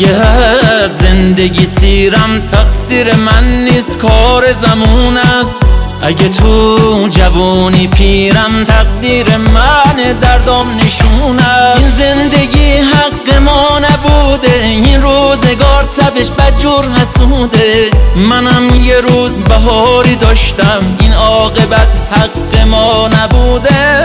اگه از زندگی سیرم تقصیر من نیست، کار زمون است. اگه تو جوونی پیرم تقدیر من، دردم نشون است. این زندگی حق ما نبوده، این روزگار تبش بدجور حسوده. منم یه روز بهاری داشتم، این عاقبت حق ما نبوده.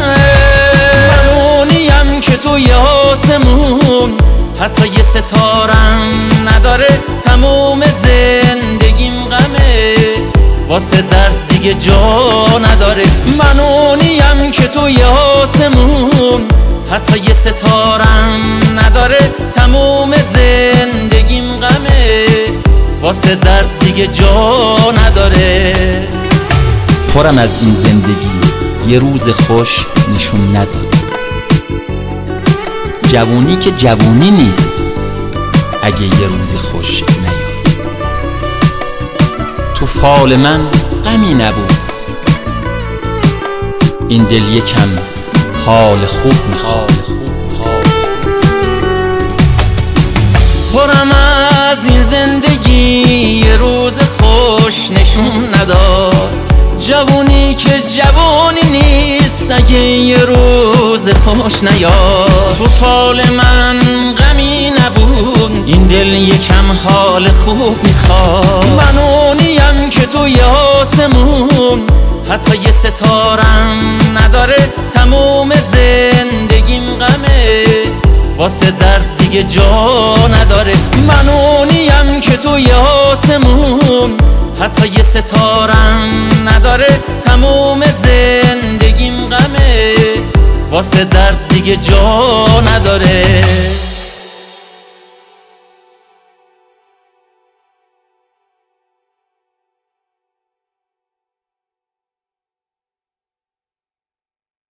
منونیم که توی آسمون حتی یه ستارم نداره، تموم زندگیم غمه، واسه درد دیگه جا نداره. منونیم که توی آسمون حتی یه ستارم نداره، تموم زندگیم غمه، واسه درد دیگه جا نداره. پرم از این زندگی یه روز خوش نشون نداد. جوونی که جوونی نیست اگه یه روز خوش نیاد. تو فال من غمی نبود، این دل یکم حال خوب میخواد. پرم از این زندگی یه روز خوش نشون نداد. جوونی که جوونی نیست اگه یه روز خوش نیاد. تو فال من غمی نبود، این دل یکم حال خوب میخواد. منونیم که توی آسمون حتی یه ستارم نداره، تموم زندگیم غمه، واسه درد دیگه جا نداره. منونیم که توی آسمون حتی یه ستارم نداره، تموم زندگیم غمه، واسه درد دیگه جا نداره.